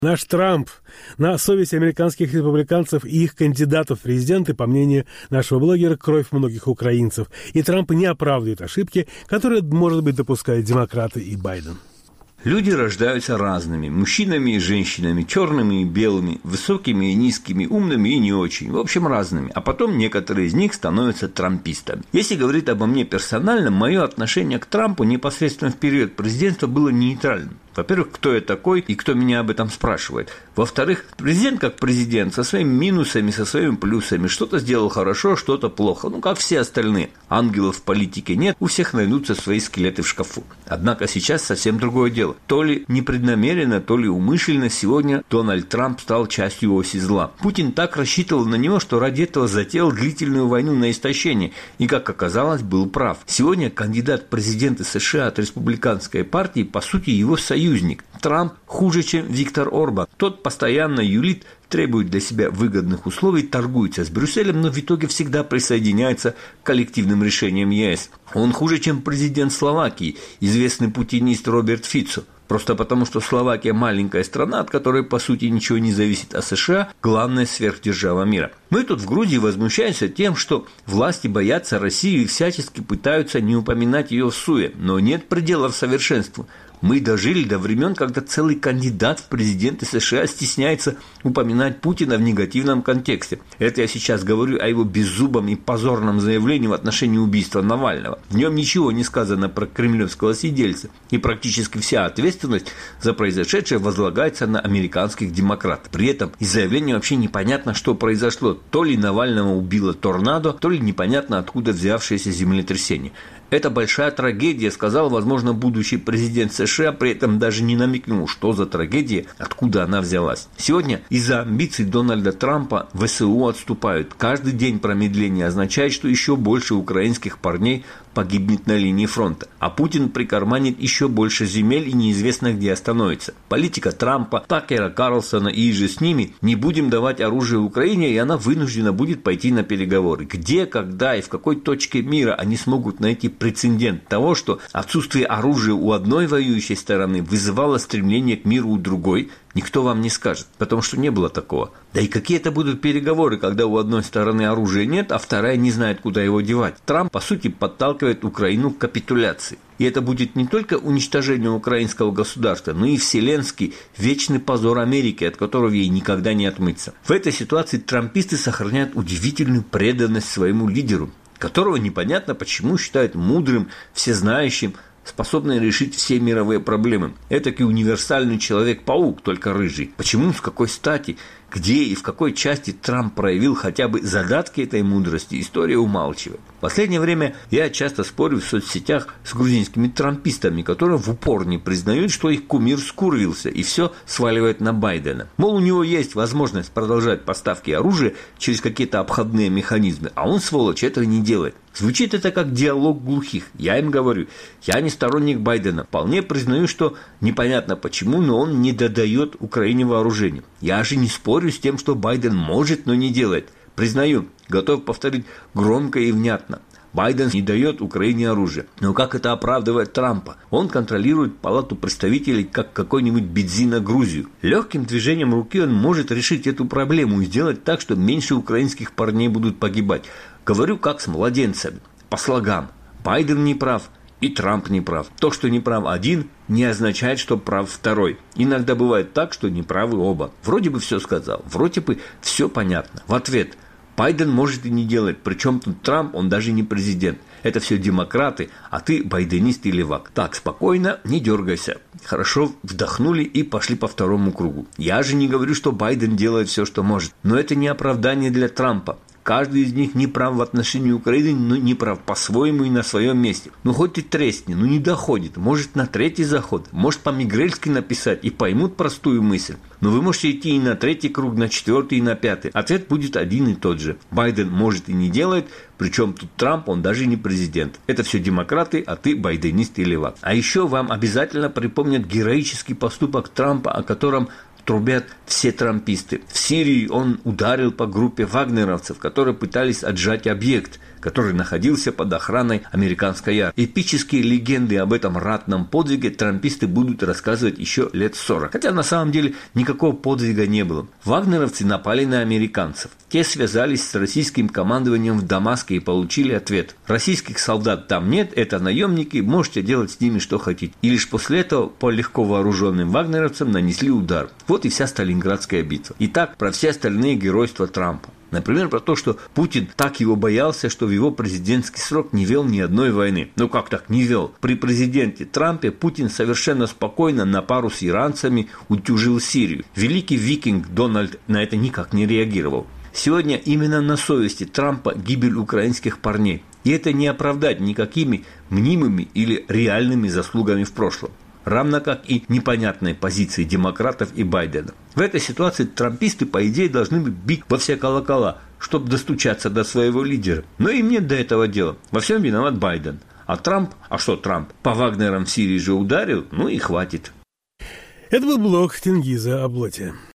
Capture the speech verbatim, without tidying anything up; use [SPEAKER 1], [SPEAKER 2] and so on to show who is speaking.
[SPEAKER 1] Наш Трамп на совесть американских республиканцев и их кандидатов в президенты, по мнению нашего блогера, кровь многих украинцев. И Трамп не оправдывает ошибки, которые, может быть, допускают демократы и Байден.
[SPEAKER 2] Люди рождаются разными, мужчинами и женщинами, черными и белыми, высокими и низкими, умными и не очень, в общем, разными, а потом некоторые из них становятся трампистами. Если говорить обо мне персонально, мое отношение к Трампу непосредственно в период президентства было нейтральным. Во-первых, кто я такой и кто меня об этом спрашивает. Во-вторых, президент как президент, со своими минусами, со своими плюсами. Что-то сделал хорошо, что-то плохо. Ну, как все остальные. Ангелов в политике нет, у всех найдутся свои скелеты в шкафу. Однако сейчас совсем другое дело. То ли непреднамеренно, то ли умышленно сегодня Дональд Трамп стал частью оси зла. Путин так рассчитывал на него, что ради этого затеял длительную войну на истощение. И, как оказалось, был прав. Сегодня кандидат в президенты США от республиканской партии, по сути, его союзник. Союзник. Трамп хуже, чем Виктор Орбан. Тот постоянно юлит, требует для себя выгодных условий, торгуется с Брюсселем, но в итоге всегда присоединяется к коллективным решениям ЕС. Он хуже, чем президент Словакии, известный путинист Роберт Фицо. Просто потому, что Словакия маленькая страна, от которой, по сути, ничего не зависит, а США – главная сверхдержава мира. Мы тут в Грузии возмущаемся тем, что власти боятся Россию и всячески пытаются не упоминать ее в суе, но нет пределов совершенству. Мы дожили до времен, когда целый кандидат в президенты США стесняется упоминать Путина в негативном контексте. Это я сейчас говорю о его беззубом и позорном заявлении в отношении убийства Навального. В нем ничего не сказано про кремлевского сидельца, и практически вся ответственность за произошедшее возлагается на американских демократов. При этом из заявления вообще непонятно, что произошло. То ли Навального убило торнадо, то ли непонятно, откуда взявшееся землетрясение. Это большая трагедия, сказал, возможно, будущий президент США, при этом даже не намекнул, что за трагедия, откуда она взялась. Сегодня из-за амбиций Дональда Трампа ВСУ отступают. Каждый день промедления означает, что еще больше украинских парней погибнет на линии фронта, а Путин прикарманит еще больше земель и неизвестно где остановится. Политика Трампа, Такера Карлсона и же с ними: не будем давать оружие Украине, и она вынуждена будет пойти на переговоры. Где, когда и в какой точке мира они смогут найти прецедент того, что отсутствие оружия у одной воюющей стороны вызывало стремление к миру у другой, никто вам не скажет, потому что не было такого. Да и какие это будут переговоры, когда у одной стороны оружия нет, а вторая не знает, куда его девать. Трамп, по сути, подталкивает Украину к капитуляции. И это будет не только уничтожение украинского государства, но и вселенский, вечный позор Америки, от которого ей никогда не отмыться. В этой ситуации трамписты сохраняют удивительную преданность своему лидеру, которого непонятно почему считают мудрым, всезнающим, способный решить все мировые проблемы. Этакий универсальный человек-паук, только рыжий. Почему, с какой стати, где и в какой части Трамп проявил хотя бы задатки этой мудрости, история умалчивает. В последнее время я часто спорю в соцсетях с грузинскими трампистами, которые в упор не признают, что их кумир скурвился и все сваливает на Байдена. Мол, у него есть возможность продолжать поставки оружия через какие-то обходные механизмы, а он, сволочь, этого не делает. Звучит это как диалог глухих. Я им говорю, я не сторонник Байдена. Вполне признаю, что непонятно почему, но он не додает Украине вооружения. Я же не спорю с тем, что Байден может, но не делает. Признаю, готов повторить громко и внятно. Байден не дает Украине оружие. Но как это оправдывает Трампа? Он контролирует Палату представителей, как какой-нибудь Бедзина Грузию. Легким движением руки он может решить эту проблему и сделать так, что меньше украинских парней будут погибать. Говорю как с младенцами, по слогам. Байден не прав, и Трамп не прав. То, что не прав один, не означает, что прав второй. Иногда бывает так, что не правы оба. Вроде бы все сказал, вроде бы все понятно. В ответ: Байден может и не делать, причем тут Трамп, он даже не президент. Это все демократы, а ты байденист и левак. Так, спокойно, не дергайся. Хорошо вдохнули и пошли по второму кругу. Я же не говорю, что Байден делает все, что может. Но это не оправдание для Трампа. Каждый из них не прав в отношении Украины, но не прав по-своему и на своем месте. Ну хоть и тресни, ну не доходит. Может на третий заход, может по-мигрельски написать и поймут простую мысль. Но вы можете идти и на третий круг, на четвертый и на пятый. Ответ будет один и тот же. Байден может и не делает, причем тут Трамп, он даже не президент. Это все демократы, а ты байденист и левак. А еще вам обязательно припомнят героический поступок Трампа, о котором трубят все трамписты. В Сирии он ударил по группе вагнеровцев, которые пытались отжать объект, который находился под охраной американской армии. Эпические легенды об этом ратном подвиге трамписты будут рассказывать еще лет сорок. Хотя на самом деле никакого подвига не было. Вагнеровцы напали на американцев. Те связались с российским командованием в Дамаске и получили ответ: российских солдат там нет, это наемники, можете делать с ними что хотите. И лишь после этого по легко вооруженным вагнеровцам нанесли удар. Вот и вся Сталинградская битва. Итак, про все остальные геройства Трампа. Например, про то, что Путин так его боялся, что в его президентский срок не вел ни одной войны. Ну как так не вел? При президенте Трампе Путин совершенно спокойно на пару с иранцами утюжил Сирию. Великий викинг Дональд на это никак не реагировал. Сегодня именно на совести Трампа гибель украинских парней. И это не оправдать никакими мнимыми или реальными заслугами в прошлом. Равно как и непонятной позиции демократов и Байдена. В этой ситуации трамписты, по идее, должны бить во все колокола, чтобы достучаться до своего лидера. Но им нет до этого дела. Во всем виноват Байден. А Трамп, а что Трамп? По Вагнерам в Сирии же ударил, ну и хватит.
[SPEAKER 1] Это был блог Тенгиза Аблоти.